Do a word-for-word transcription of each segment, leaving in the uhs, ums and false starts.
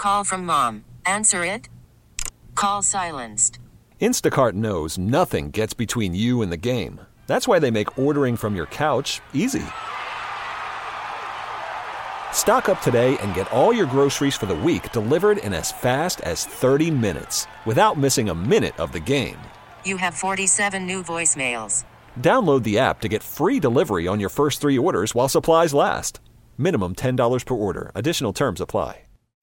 call from mom. Answer it. Call silenced. Instacart knows nothing gets between you and the game. That's why they make ordering from your couch easy. Stock up today and get all your groceries for the week delivered in as fast as thirty minutes without missing a minute of the game. You have forty-seven new voicemails. Download the app to get free delivery on your first three orders while supplies last. Minimum ten dollars per order. Additional terms apply.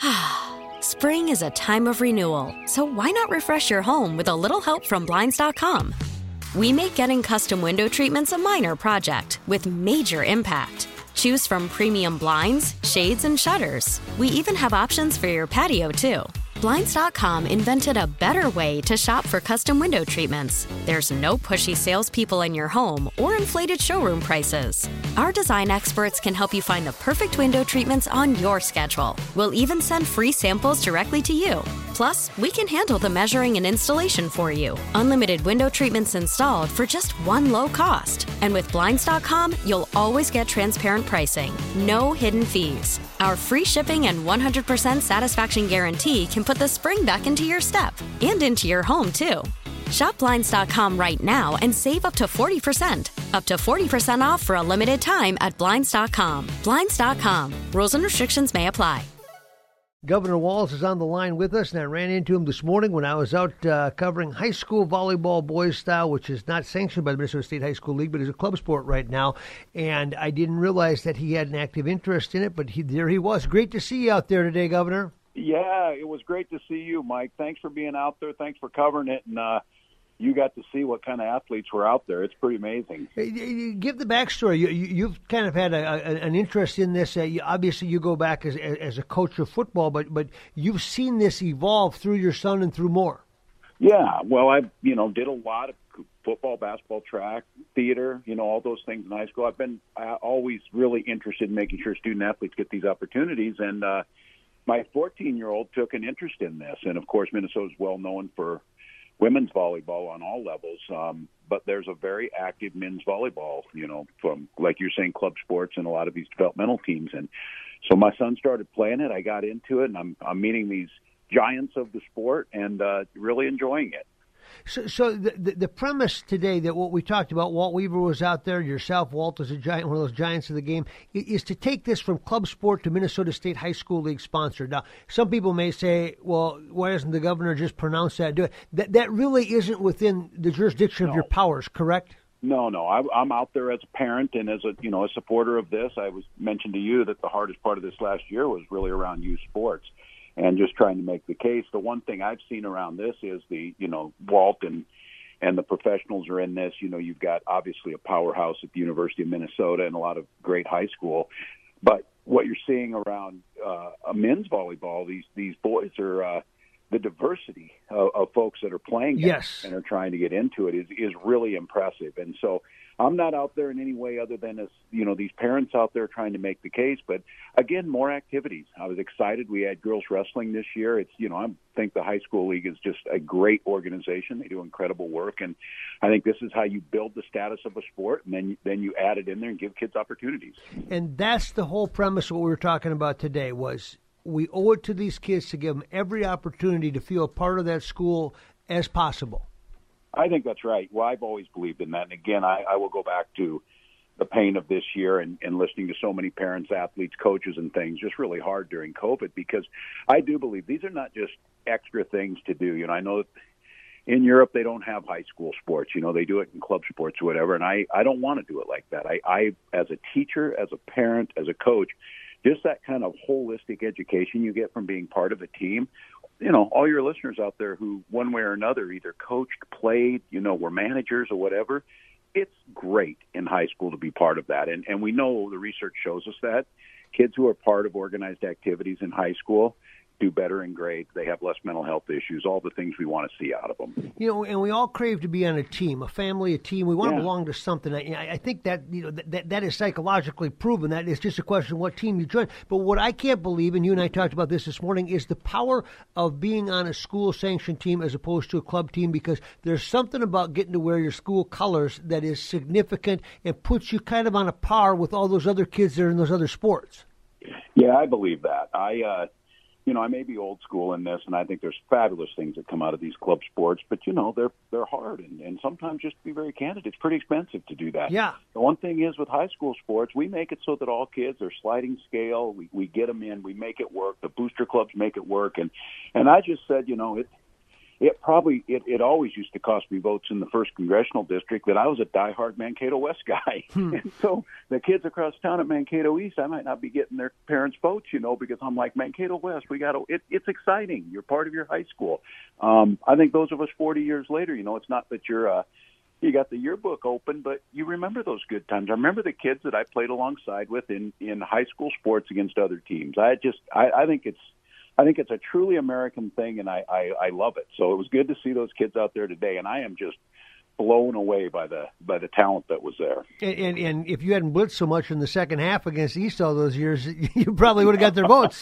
Spring is a time of renewal, so why not refresh your home with a little help from Blinds dot com? We make getting custom window treatments a minor project with major impact. Choose from premium blinds, shades, and shutters. We even have options for your patio, too. Blinds dot com invented a better way to shop for custom window treatments. There's no pushy salespeople in your home or inflated showroom prices. Our design experts can help you find the perfect window treatments on your schedule. We'll even send free samples directly to you. Plus, we can handle the measuring and installation for you. Unlimited window treatments installed for just one low cost. And with Blinds dot com, you'll always get transparent pricing. No hidden fees. Our free shipping and one hundred percent satisfaction guarantee can put the spring back into your step and into your home, too. Shop Blinds dot com right now and save up to forty percent. Up to forty percent off for a limited time at Blinds dot com. Blinds dot com. Rules and restrictions may apply. Governor Walz is on the line with us, and I ran into him this morning when I was out uh, covering high school volleyball boys style, which is not sanctioned by the Minnesota State High School League, but is a club sport right now. And I didn't realize that he had an active interest in it, but he, there he was. Great to see you out there today, Governor. Yeah, it was great to see you, Mike. Thanks for being out there. Thanks for covering it. And uh, you got to see what kind of athletes were out there. It's pretty amazing. Give the backstory. You, you, you've kind of had a, a, an interest in this. Uh, you, obviously, you go back as, as a coach of football, but but you've seen this evolve through your son and through more. Yeah, well, I you know did a lot of football, basketball, track, theater, you know, all those things in high school. I've been uh, always really interested in making sure student athletes get these opportunities, and uh, my fourteen-year-old took an interest in this. And, of course, Minnesota's well known for women's volleyball on all levels, um, but there's a very active men's volleyball, you know, from, like you're saying, club sports and a lot of these developmental teams. And so my son started playing it. I got into it, and I'm, I'm meeting these giants of the sport and uh, really enjoying it. So, so the, the the premise today that what we talked about, Walt Weaver was out there, yourself, Walt is a giant, one of those giants of the game, is to take this from club sport to Minnesota State High School League sponsored. Now, some people may say, well, why doesn't the governor just pronounce that and do it? That, that really isn't within the jurisdiction No. of your powers, correct? No, no. I, I'm out there as a parent and as a you know a supporter of this. I was mentioned to you that the hardest part of this last year was really around youth sports. And just trying to make the case. The one thing I've seen around this is the, you know, Walt and, and the professionals are in this. You know, you've got obviously a powerhouse at the University of Minnesota and a lot of great high school. But what you're seeing around uh, men's volleyball, these these boys are uh, the diversity of, of folks that are playing yes. and are trying to get into it is, is really impressive. And so I'm not out there in any way other than as, you know, these parents out there trying to make the case. But again, more activities. I was excited. We had girls wrestling this year. It's, you know, I think the high school league is just a great organization. They do incredible work. And I think this is how you build the status of a sport. And then, then you add it in there and give kids opportunities. And that's the whole premise of what we were talking about today was we owe it to these kids to give them every opportunity to feel a part of that school as possible. I think that's right. Well, I've always believed in that. And again, I, I will go back to the pain of this year and, and listening to so many parents, athletes, coaches, and things just really hard during COVID, because I do believe these are not just extra things to do. You know, I know that in Europe they don't have high school sports. You know, they do it in club sports or whatever, and I, I don't want to do it like that. I, I, as a teacher, as a parent, as a coach, just that kind of holistic education you get from being part of a team. You know, all your listeners out there who one way or another either coached, played, you know, were managers or whatever, it's great in high school to be part of that. And, and we know the research shows us that kids who are part of organized activities in high school do better in grades. They have less mental health issues, all the things we want to see out of them. You know, and we all crave to be on a team, a family, a team. We want yeah. to belong to something. I, I think that, you know, that that is psychologically proven. That it's just a question of what team you join. But what I can't believe, and you and I talked about this this morning, is the power of being on a school-sanctioned team as opposed to a club team, because there's something about getting to wear your school colors that is significant and puts you kind of on a par with all those other kids that are in those other sports. Yeah, I believe that. I, uh, you know, I may be old school in this, and I think there's fabulous things that come out of these club sports, but, you know, they're they're hard, and, and sometimes, just to be very candid, it's pretty expensive to do that. Yeah. The one thing is with high school sports, we make it so that all kids are sliding scale. We, we get them in. We make it work. The booster clubs make it work. And, and I just said, you know, it, It probably it, it always used to cost me votes in the first congressional district that I was a diehard Mankato West guy, hmm. and so the kids across town at Mankato East, I might not be getting their parents' votes, you know, because I'm like Mankato West. We got to. It, it's exciting. You're part of your high school. Um, I think those of us forty years later, you know, it's not that you're uh, you got the yearbook open, but you remember those good times. I remember the kids that I played alongside with in in high school sports against other teams. I just I, I think it's. I think it's a truly American thing, and I, I, I love it. So it was good to see those kids out there today, and I am just blown away by the by the talent that was there. And, and, and if you hadn't blitzed so much in the second half against East all those years, you probably would have got their votes.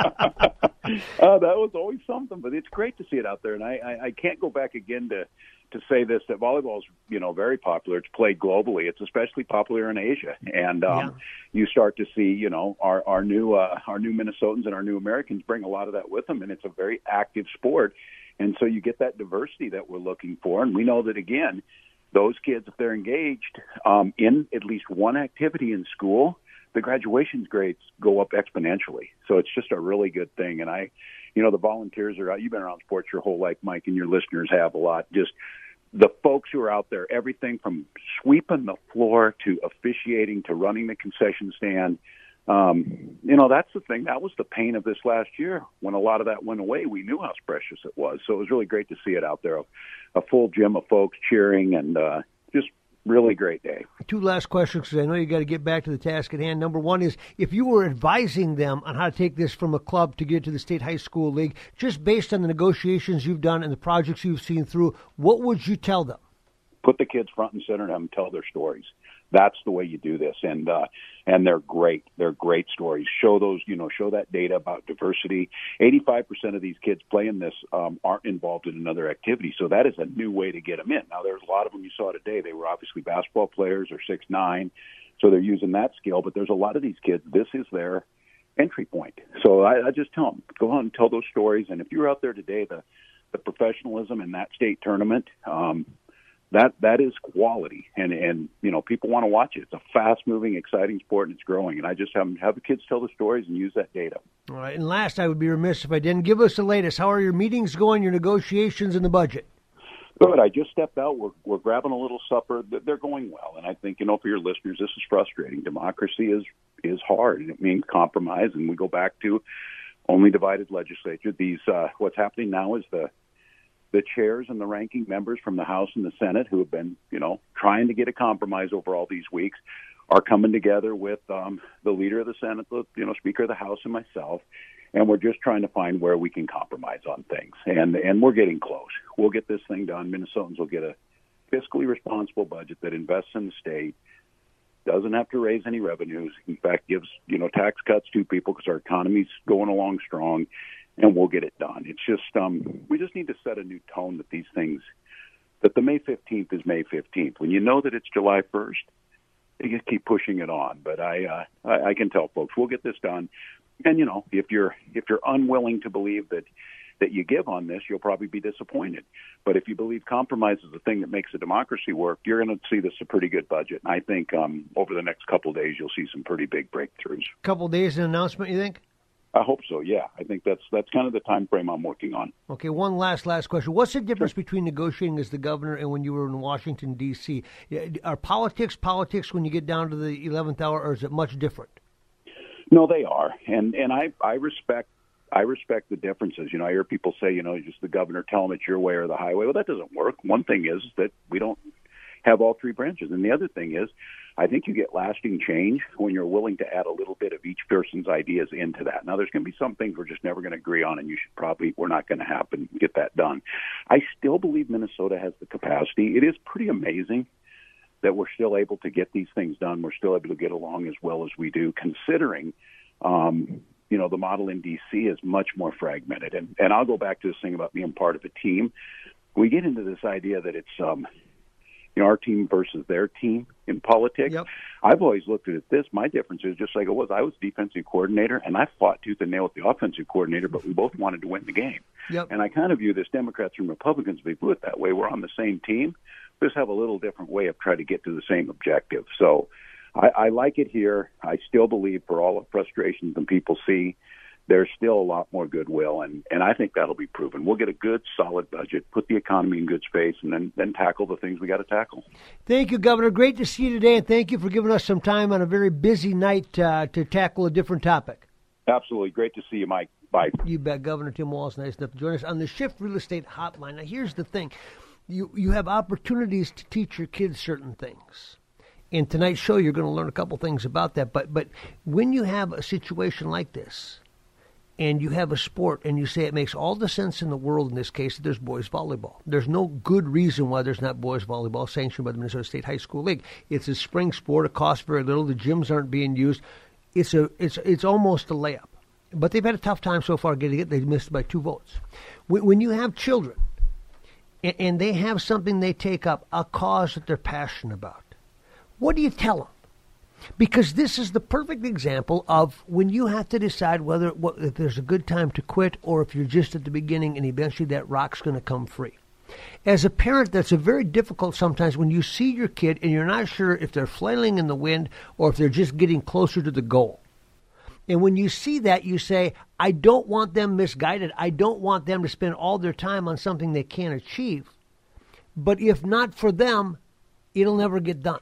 uh, that was always something, but it's great to see it out there, and I, I, I can't go back again to to say this, that volleyball is, you know, very popular. It's played globally. It's especially popular in Asia. And um, yeah. you start to see, you know, our, our new uh, our new Minnesotans and our new Americans bring a lot of that with them, and it's a very active sport. And so you get that diversity that we're looking for. And we know that, again, those kids, if they're engaged um, in at least one activity in school, the graduation grades go up exponentially. So it's just a really good thing. And I, you know, the volunteers are out. You've been around sports your whole life, Mike, and your listeners have a lot. Just the folks who are out there, everything from sweeping the floor to officiating to running the concession stand. Um, you know, that's the thing. That was the pain of this last year. When a lot of that went away, we knew how precious it was. So it was really great to see it out there. A, a full gym of folks cheering, and uh, just really great day. Two last questions, because I know you got to get back to the task at hand. Number one is, if you were advising them on how to take this from a club to get to the State High School League, just based on the negotiations you've done and the projects you've seen through, what would you tell them? Put the kids front and center and have them tell their stories. That's the way you do this, and uh, and they're great. They're great stories. Show those, you know, show that data about diversity. eighty-five percent of these kids playing this um, aren't involved in another activity, so that is a new way to get them in. Now, there's a lot of them you saw today. They were obviously basketball players or six nine, so they're using that skill. But there's a lot of these kids. This is their entry point. So I, I just tell them, go on and tell those stories. And if you're out there today, the the professionalism in that state tournament. Um, That that is quality, and and you know, people want to watch it. It's a fast-moving, exciting sport, and it's growing. And I just have have the kids tell the stories and use that data. All right. And last, I would be remiss if I didn't give us the latest. How are your meetings going? Your negotiations and the budget? Good. I just stepped out. We're we're grabbing a little supper. They're going well, and I think, you know, for your listeners, this is frustrating. Democracy is is hard, and it means compromise. And we go back to only divided legislature. These uh, what's happening now is the the chairs and the ranking members from the House and the Senate, who have been, you know, trying to get a compromise over all these weeks, are coming together with um, the leader of the Senate, the, you know, Speaker of the House, and myself, and we're just trying to find where we can compromise on things. And and we're getting close. We'll get this thing done. Minnesotans will get a fiscally responsible budget that invests in the state, doesn't have to raise any revenues, in fact, gives, you know, tax cuts to people because our economy's going along strong, and we'll get it done. It's just, um, we just need to set a new tone that these things, that the May fifteenth is May fifteenth. When you know that it's July first, you just keep pushing it on. But I, uh, I, I can tell folks, we'll get this done. And, you know, if you're, if you're unwilling to believe that, that you give on this, you'll probably be disappointed. But if you believe compromise is the thing that makes a democracy work, you're going to see this a pretty good budget. And I think um, over the next couple of days, you'll see some pretty big breakthroughs. Couple of days, an announcement, you think? I hope so, yeah. I think that's that's kind of the time frame I'm working on. Okay, one last, last question. What's the difference sure. between negotiating as the governor and when you were in Washington, D C? Are politics politics when you get down to the eleventh hour, or is it much different? No, they are. And and I, I respect I respect the differences. You know, I hear people say, you know, just the governor, tell them it's your way or the highway. Well, that doesn't work. One thing is that we don't have all three branches. And the other thing is, I think you get lasting change when you're willing to add a little bit of each person's ideas into that. Now, there's going to be some things we're just never going to agree on, and you should probably, we're not going to happen, get that done. I still believe Minnesota has the capacity. It is pretty amazing that we're still able to get these things done. We're still able to get along as well as we do, considering, um, you know, the model in D C is much more fragmented. And, and I'll go back to this thing about being part of a team. We get into this idea that it's, um, you know, our team versus their team in politics. Yep. I've always looked at it this. My difference is just like it was. I was defensive coordinator, and I fought tooth and nail with the offensive coordinator, but we both wanted to win the game. Yep. And I kind of view this Democrats and Republicans, if they do it that way, we're on the same team. We just have a little different way of trying to get to the same objective. So I, I like it here. I still believe for all the frustrations that people see, there's still a lot more goodwill, and, and I think that'll be proven. We'll get a good, solid budget, put the economy in good space, and then, then tackle the things we got to tackle. Thank you, Governor. Great to see you today, and thank you for giving us some time on a very busy night uh, to tackle a different topic. Absolutely. Great to see you, Mike. Bye. You bet. Governor Tim Walz, nice enough to join us on the Shift Real Estate Hotline. Now, here's the thing. You, you have opportunities to teach your kids certain things. In tonight's show, you're going to learn a couple things about that. But but when you have a situation like this, and you have a sport, and you say it makes all the sense in the world in this case that there's boys volleyball. There's no good reason why there's not boys volleyball sanctioned by the Minnesota State High School League. It's a spring sport. It costs very little. The gyms aren't being used. It's a it's it's almost a layup. But they've had a tough time so far getting it. They missed by two votes. When, when you have children, and, and they have something they take up, a cause that they're passionate about, what do you tell them? Because this is the perfect example of when you have to decide whether what, if there's a good time to quit or if you're just at the beginning and eventually that rock's going to come free. As a parent, that's a very difficult sometimes when you see your kid and you're not sure if they're flailing in the wind or if they're just getting closer to the goal. And when you see that, you say, I don't want them misguided. I don't want them to spend all their time on something they can't achieve. But if not for them, it'll never get done.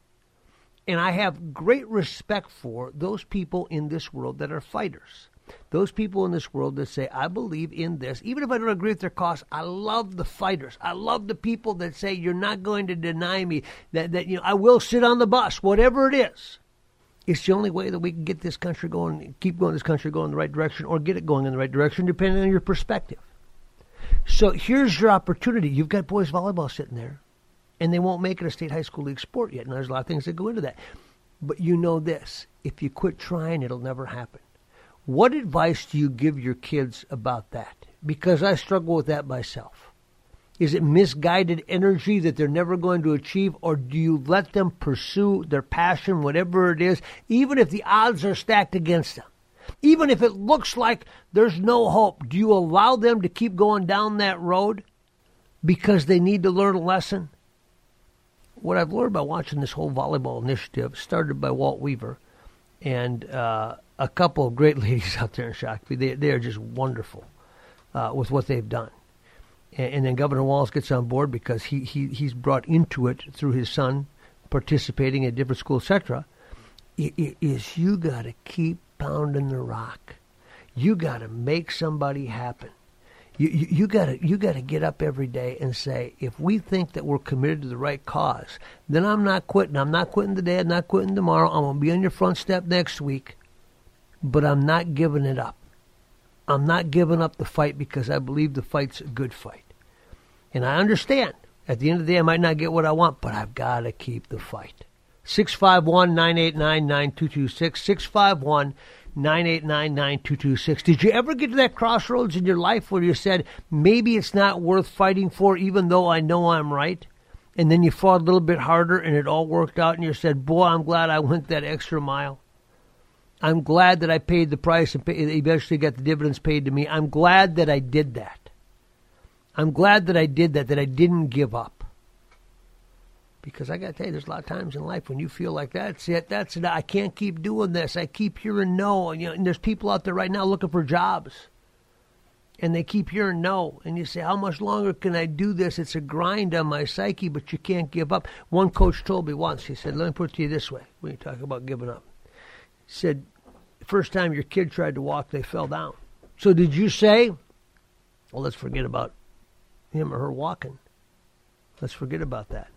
And I have great respect for those people in this world that are fighters. Those people in this world that say, I believe in this. Even if I don't agree with their cause, I love the fighters. I love the people that say, you're not going to deny me, that, that you know, I will sit on the bus, whatever it is. It's the only way that we can get this country going, keep going this country going in the right direction, or get it going in the right direction, depending on your perspective. So here's your opportunity. You've got boys volleyball sitting there, and they won't make it a state high school league sport yet. And there's a lot of things that go into that. But you know this, if you quit trying, it'll never happen. What advice do you give your kids about that? Because I struggle with that myself. Is it misguided energy that they're never going to achieve, or do you let them pursue their passion, whatever it is, even if the odds are stacked against them? Even if it looks like there's no hope, do you allow them to keep going down that road because they need to learn a lesson? What I've learned by watching this whole volleyball initiative, started by Walt Weaver and uh, a couple of great ladies out there in Shakopee, they, they are just wonderful uh, with what they've done. And, and then Governor Walz gets on board because he, he he's brought into it through his son participating at different schools, et cetera. It, it is you got to keep pounding the rock. You got to make somebody happen. You you, you got to you got to get up every day and say, if we think that we're committed to the right cause, then I'm not quitting. I'm not quitting today. I'm not quitting tomorrow. I'm going to be on your front step next week, but I'm not giving it up. I'm not giving up the fight because I believe the fight's a good fight. And I understand. At the end of the day, I might not get what I want, but I've got to keep the fight. six five one, nine eight nine, nine two two six, six five one, nine eight nine, nine two two six. Did you ever get to that crossroads in your life where you said, maybe it's not worth fighting for even though I know I'm right? And then you fought a little bit harder and it all worked out and you said, boy, I'm glad I went that extra mile. I'm glad that I paid the price and pay, eventually got the dividends paid to me. I'm glad that I did that. I'm glad that I did that, that I didn't give up. Because I got to tell you, there's a lot of times in life when you feel like that's it, that's it, I can't keep doing this. I keep hearing no. And, you know, and there's people out there right now looking for jobs. And they keep hearing no. And you say, how much longer can I do this? It's a grind on my psyche, but you can't give up. One coach told me once, he said, let me put it to you this way when you talk about giving up. Said, first time your kid tried to walk, they fell down. So did you say, well, let's forget about him or her walking. Let's forget about that.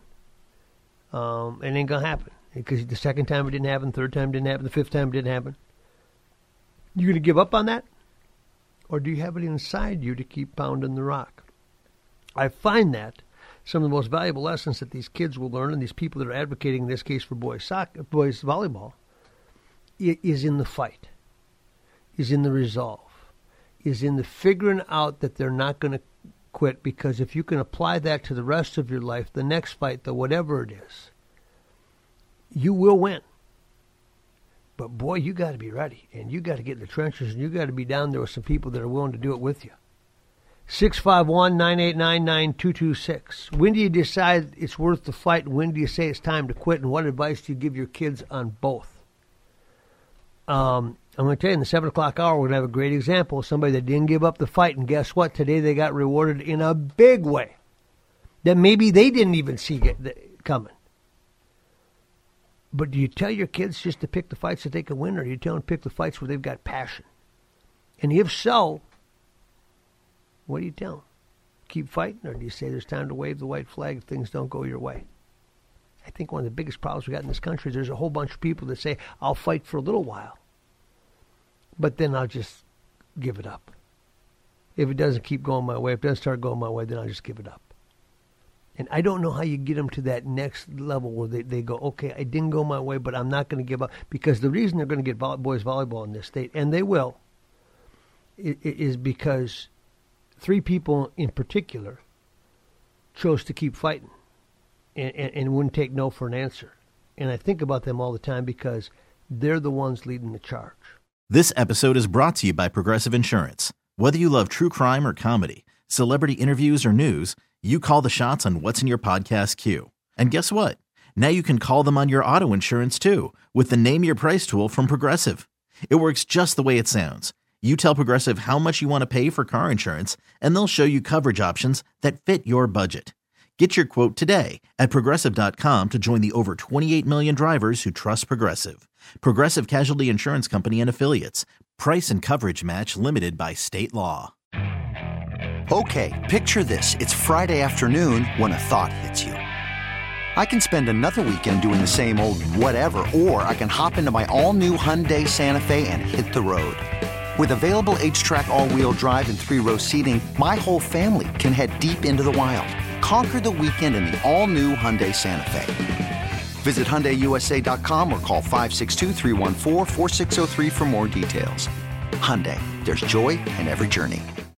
Um, it ain't going to happen. Because the second time it didn't happen, the third time it didn't happen, the fifth time it didn't happen. You going to give up on that? Or do you have it inside you to keep pounding the rock? I find that some of the most valuable lessons that these kids will learn, and these people that are advocating in this case for boys soccer, boys volleyball, is in the fight, is in the resolve, is in the figuring out that they're not going to quit, because if you can apply that to the rest of your life, the next fight, the whatever it is, you will win. But boy, you got to be ready, and you got to get in the trenches, and you got to be down there with some people that are willing to do it with you. six five one, nine eight nine, nine two two six. When do you decide it's worth the fight, and when do you say it's time to quit, and what advice do you give your kids on both? Um, I'm going to tell you, in the seven o'clock hour, we're going to have a great example of somebody that didn't give up the fight, and guess what? Today they got rewarded in a big way that maybe they didn't even see get, coming. But do you tell your kids just to pick the fights that they can win, or do you tell them to pick the fights where they've got passion? And if so, what do you tell them? Keep fighting, or do you say there's time to wave the white flag if things don't go your way? I think one of the biggest problems we got in this country is there's a whole bunch of people that say, I'll fight for a little while, but then I'll just give it up. If it doesn't keep going my way, if it doesn't start going my way, then I'll just give it up. And I don't know how you get them to that next level where they, they go, okay, I didn't go my way, but I'm not going to give up. Because the reason they're going to get vo- boys volleyball in this state, and they will, is because three people in particular chose to keep fighting and, and, and wouldn't take no for an answer. And I think about them all the time because they're the ones leading the charge. This episode is brought to you by Progressive Insurance. Whether you love true crime or comedy, celebrity interviews or news, you call the shots on what's in your podcast queue. And guess what? Now you can call them on your auto insurance too with the Name Your Price tool from Progressive. It works just the way it sounds. You tell Progressive how much you want to pay for car insurance, and they'll show you coverage options that fit your budget. Get your quote today at Progressive dot com to join the over twenty-eight million drivers who trust Progressive. Progressive Casualty Insurance Company and Affiliates. Price and coverage match limited by state law. Okay, picture this. It's Friday afternoon when a thought hits you. I can spend another weekend doing the same old whatever, or I can hop into my all-new Hyundai Santa Fe and hit the road. With available H-Track all-wheel drive and three-row seating, my whole family can head deep into the wild. Conquer the weekend in the all-new Hyundai Santa Fe. Visit Hyundai U S A dot com or call five six two, three one four, four six zero three for more details. Hyundai, there's joy in every journey.